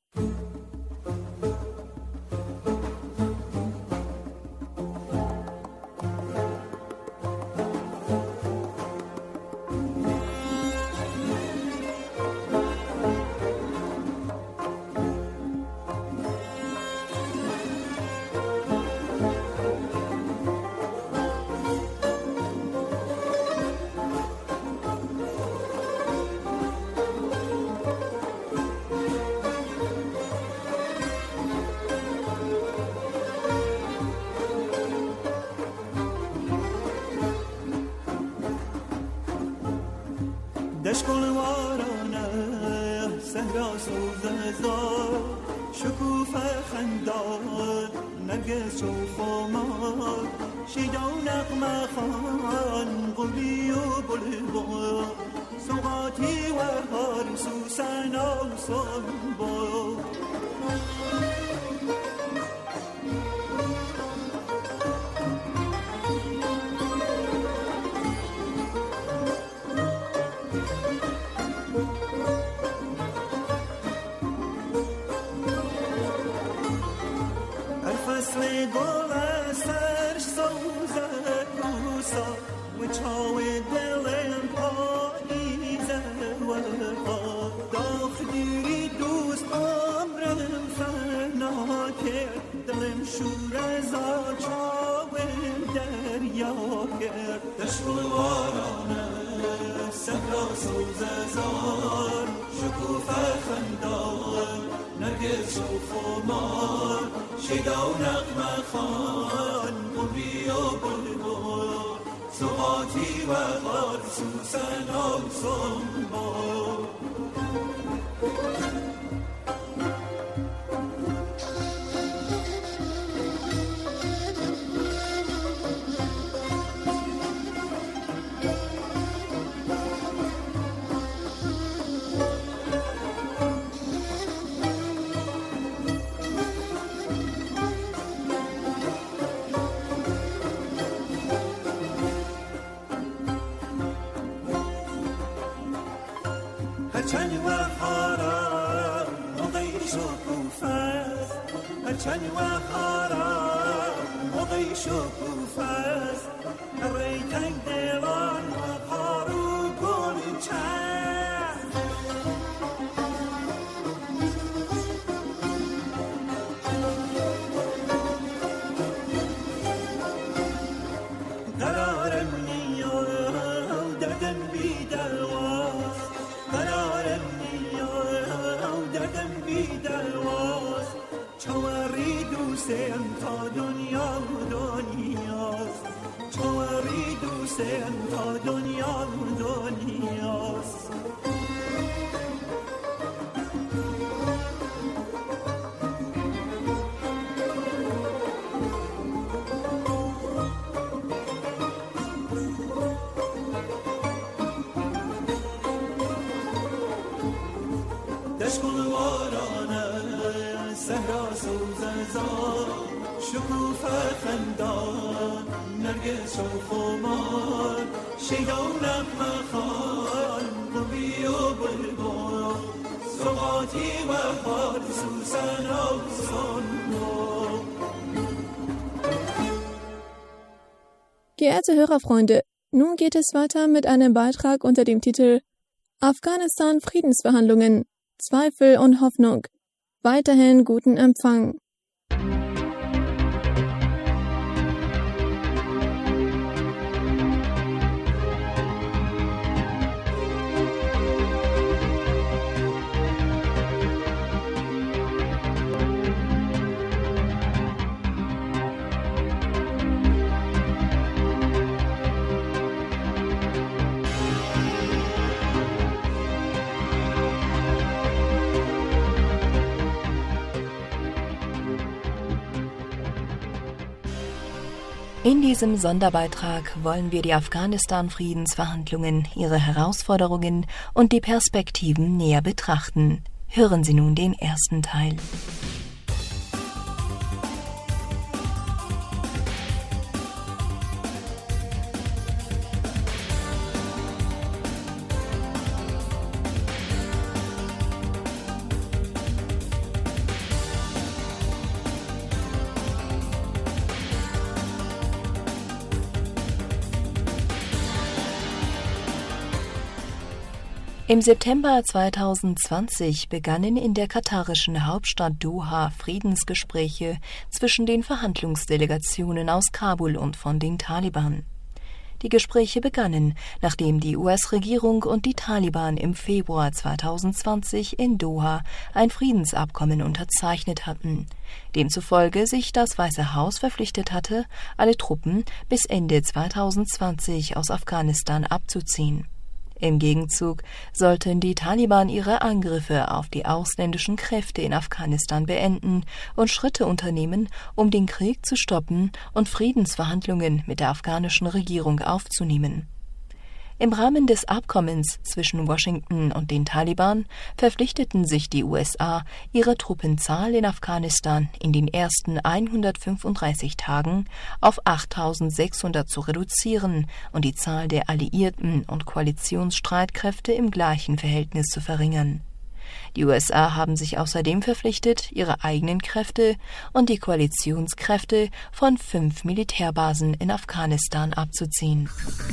Geehrte Hörerfreunde, nun geht es weiter mit einem Beitrag unter dem Titel Afghanistan Friedensverhandlungen, Zweifel und Hoffnung. Weiterhin guten Empfang. In diesem Sonderbeitrag wollen wir die Afghanistan-Friedensverhandlungen, ihre Herausforderungen und die Perspektiven näher betrachten. Hören Sie nun den ersten Teil. Im September 2020 begannen in der katarischen Hauptstadt Doha Friedensgespräche zwischen den Verhandlungsdelegationen aus Kabul und von den Taliban. Die Gespräche begannen, nachdem die US-Regierung und die Taliban im Februar 2020 in Doha ein Friedensabkommen unterzeichnet hatten, demzufolge sich das Weiße Haus verpflichtet hatte, alle Truppen bis Ende 2020 aus Afghanistan abzuziehen. Im Gegenzug sollten die Taliban ihre Angriffe auf die ausländischen Kräfte in Afghanistan beenden und Schritte unternehmen, um den Krieg zu stoppen und Friedensverhandlungen mit der afghanischen Regierung aufzunehmen. Im Rahmen des Abkommens zwischen Washington und den Taliban verpflichteten sich die USA, ihre Truppenzahl in Afghanistan in den ersten 135 Tagen auf 8.600 zu reduzieren und die Zahl der Alliierten und Koalitionsstreitkräfte im gleichen Verhältnis zu verringern. Die USA haben sich außerdem verpflichtet, ihre eigenen Kräfte und die Koalitionskräfte von 5 Militärbasen in Afghanistan abzuziehen.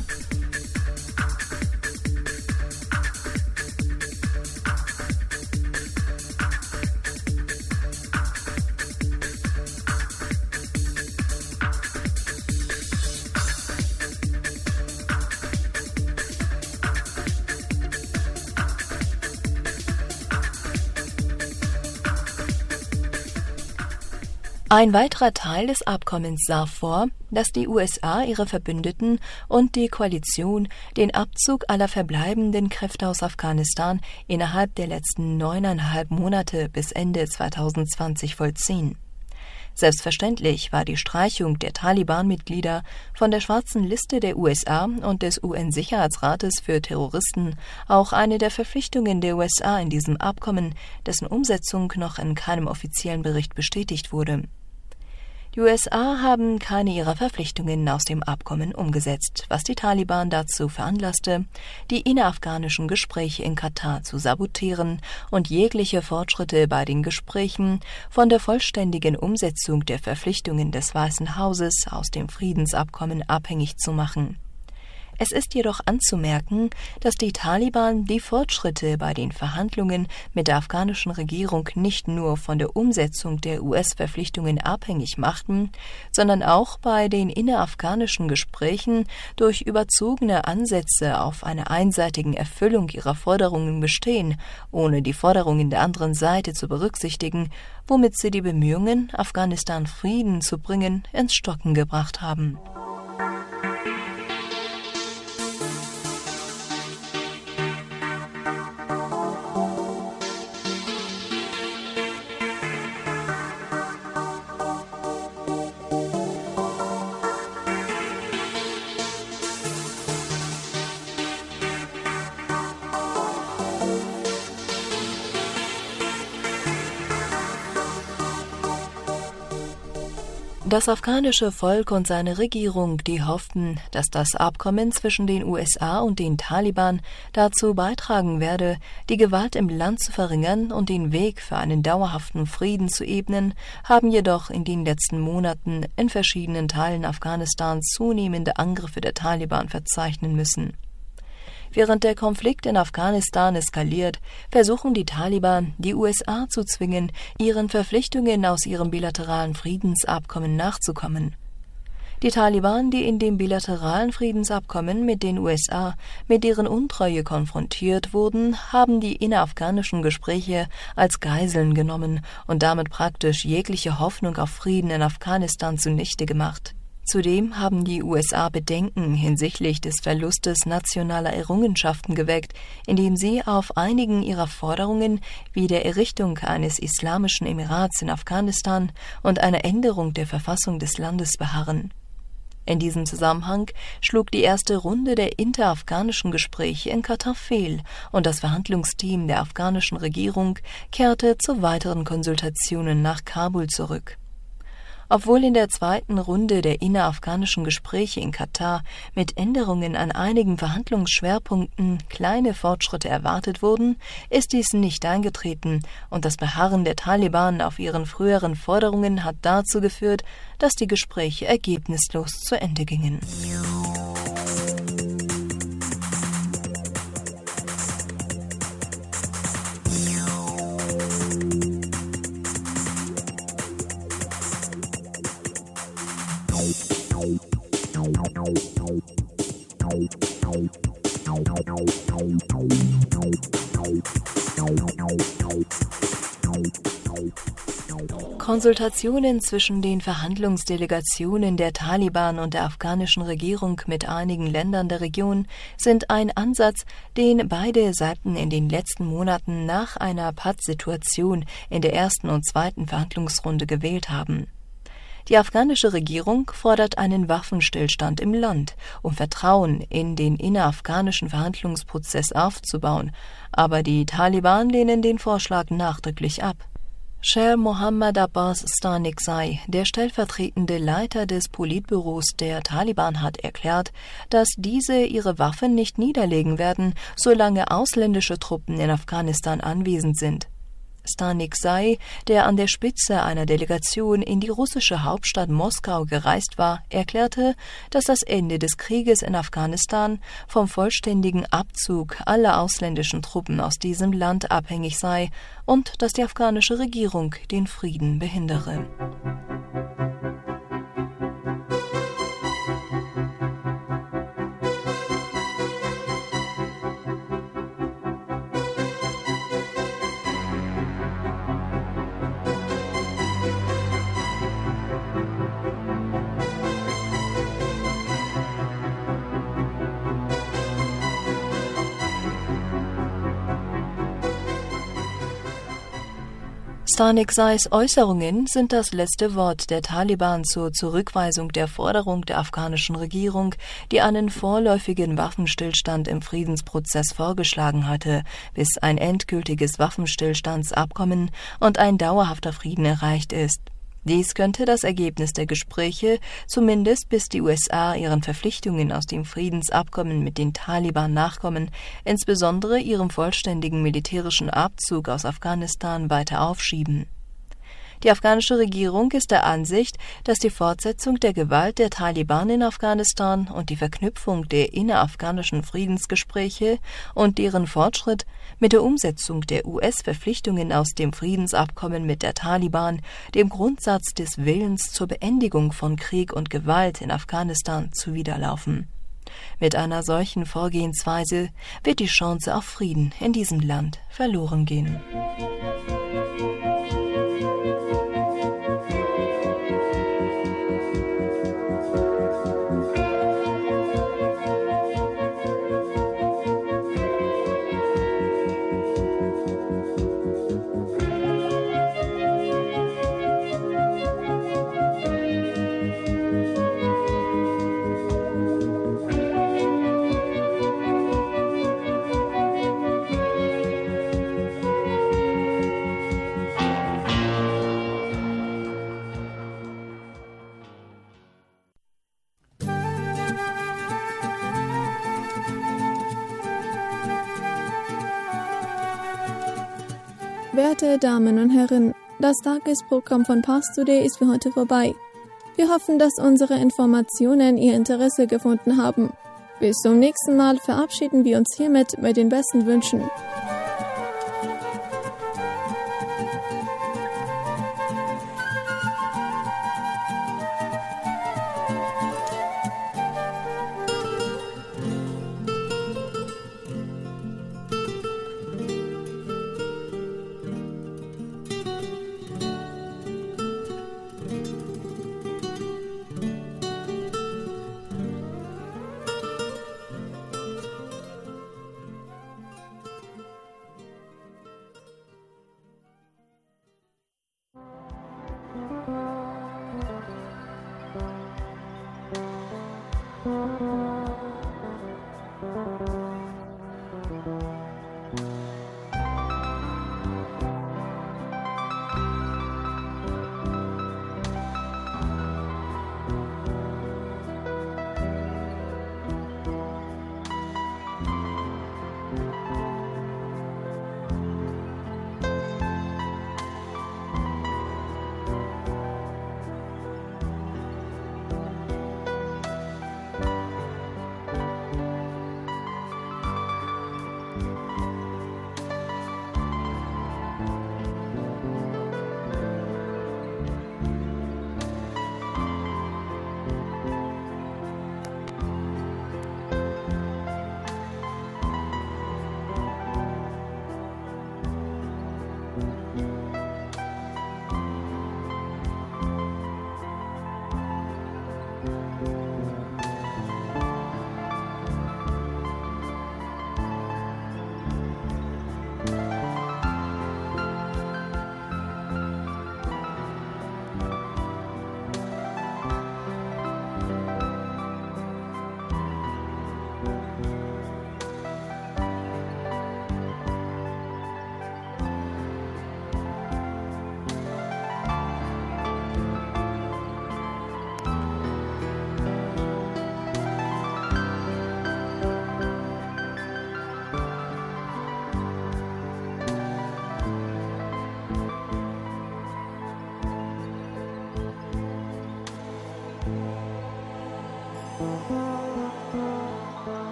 Ein weiterer Teil des Abkommens sah vor, dass die USA, ihre Verbündeten und die Koalition den Abzug aller verbleibenden Kräfte aus Afghanistan innerhalb der letzten 9,5 Monate bis Ende 2020 vollziehen. Selbstverständlich war die Streichung der Taliban-Mitglieder von der schwarzen Liste der USA und des UN-Sicherheitsrates für Terroristen auch eine der Verpflichtungen der USA in diesem Abkommen, dessen Umsetzung noch in keinem offiziellen Bericht bestätigt wurde. Die USA haben keine ihrer Verpflichtungen aus dem Abkommen umgesetzt, was die Taliban dazu veranlasste, die innerafghanischen Gespräche in Katar zu sabotieren und jegliche Fortschritte bei den Gesprächen von der vollständigen Umsetzung der Verpflichtungen des Weißen Hauses aus dem Friedensabkommen abhängig zu machen. Es ist jedoch anzumerken, dass die Taliban die Fortschritte bei den Verhandlungen mit der afghanischen Regierung nicht nur von der Umsetzung der US-Verpflichtungen abhängig machten, sondern auch bei den innerafghanischen Gesprächen durch überzogene Ansätze auf einer einseitigen Erfüllung ihrer Forderungen bestehen, ohne die Forderungen der anderen Seite zu berücksichtigen, womit sie die Bemühungen, Afghanistan Frieden zu bringen, ins Stocken gebracht haben. Das afghanische Volk und seine Regierung, die hofften, dass das Abkommen zwischen den USA und den Taliban dazu beitragen werde, die Gewalt im Land zu verringern und den Weg für einen dauerhaften Frieden zu ebnen, haben jedoch in den letzten Monaten in verschiedenen Teilen Afghanistans zunehmende Angriffe der Taliban verzeichnen müssen. Während der Konflikt in Afghanistan eskaliert, versuchen die Taliban, die USA zu zwingen, ihren Verpflichtungen aus ihrem bilateralen Friedensabkommen nachzukommen. Die Taliban, die in dem bilateralen Friedensabkommen mit den USA mit deren Untreue konfrontiert wurden, haben die innerafghanischen Gespräche als Geiseln genommen und damit praktisch jegliche Hoffnung auf Frieden in Afghanistan zunichte gemacht. Zudem haben die USA Bedenken hinsichtlich des Verlustes nationaler Errungenschaften geweckt, indem sie auf einigen ihrer Forderungen wie der Errichtung eines islamischen Emirats in Afghanistan und einer Änderung der Verfassung des Landes beharren. In diesem Zusammenhang schlug die erste Runde der interafghanischen Gespräche in Katar fehl und das Verhandlungsteam der afghanischen Regierung kehrte zu weiteren Konsultationen nach Kabul zurück. Obwohl in der zweiten Runde der innerafghanischen Gespräche in Katar mit Änderungen an einigen Verhandlungsschwerpunkten kleine Fortschritte erwartet wurden, ist dies nicht eingetreten und das Beharren der Taliban auf ihren früheren Forderungen hat dazu geführt, dass die Gespräche ergebnislos zu Ende gingen. Konsultationen zwischen den Verhandlungsdelegationen der Taliban und der afghanischen Regierung mit einigen Ländern der Region sind ein Ansatz, den beide Seiten in den letzten Monaten nach einer Pattsituation in der ersten und zweiten Verhandlungsrunde gewählt haben. Die afghanische Regierung fordert einen Waffenstillstand im Land, um Vertrauen in den innerafghanischen Verhandlungsprozess aufzubauen, aber die Taliban lehnen den Vorschlag nachdrücklich ab. Sher Mohammad Abbas Stanikzai, der stellvertretende Leiter des Politbüros der Taliban, hat erklärt, dass diese ihre Waffen nicht niederlegen werden, solange ausländische Truppen in Afghanistan anwesend sind. Stanikzai, der an der Spitze einer Delegation in die russische Hauptstadt Moskau gereist war, erklärte, dass das Ende des Krieges in Afghanistan vom vollständigen Abzug aller ausländischen Truppen aus diesem Land abhängig sei und dass die afghanische Regierung den Frieden behindere. Stanikzais Äußerungen sind das letzte Wort der Taliban zur Zurückweisung der Forderung der afghanischen Regierung, die einen vorläufigen Waffenstillstand im Friedensprozess vorgeschlagen hatte, bis ein endgültiges Waffenstillstandsabkommen und ein dauerhafter Frieden erreicht ist. Dies könnte das Ergebnis der Gespräche, zumindest bis die USA ihren Verpflichtungen aus dem Friedensabkommen mit den Taliban nachkommen, insbesondere ihrem vollständigen militärischen Abzug aus Afghanistan, weiter aufschieben. Die afghanische Regierung ist der Ansicht, dass die Fortsetzung der Gewalt der Taliban in Afghanistan und die Verknüpfung der innerafghanischen Friedensgespräche und deren Fortschritt mit der Umsetzung der US-Verpflichtungen aus dem Friedensabkommen mit der Taliban dem Grundsatz des Willens zur Beendigung von Krieg und Gewalt in Afghanistan zuwiderlaufen. Mit einer solchen Vorgehensweise wird die Chance auf Frieden in diesem Land verloren gehen. Werte Damen und Herren, das Tagesprogramm von Pars Today ist für heute vorbei. Wir hoffen, dass unsere Informationen Ihr Interesse gefunden haben. Bis zum nächsten Mal verabschieden wir uns hiermit mit den besten Wünschen.